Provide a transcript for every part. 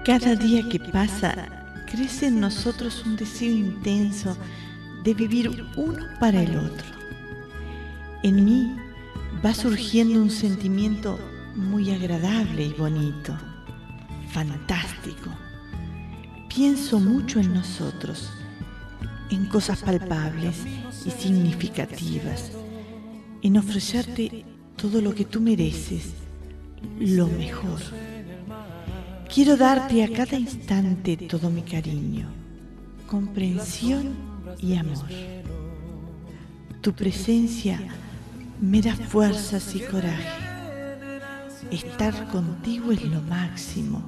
Cada día que pasa, crece en nosotros un deseo intenso de vivir uno para el otro. En mí va surgiendo un sentimiento muy agradable y bonito, fantástico. Pienso mucho en nosotros, en cosas palpables y significativas, en ofrecerte todo lo que tú mereces, lo mejor. Quiero darte a cada instante todo mi cariño, comprensión y amor. Tu presencia me da fuerzas y coraje. Estar contigo es lo máximo.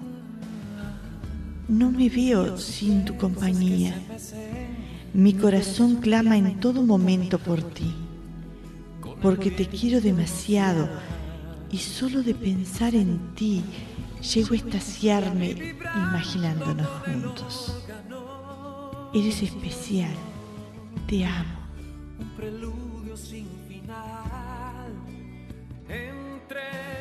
No me veo sin tu compañía. Mi corazón clama en todo momento por ti, porque te quiero demasiado y solo de pensar en ti llego a extasiarme imaginándonos juntos. Eres especial, te amo. Un preludio sin final entre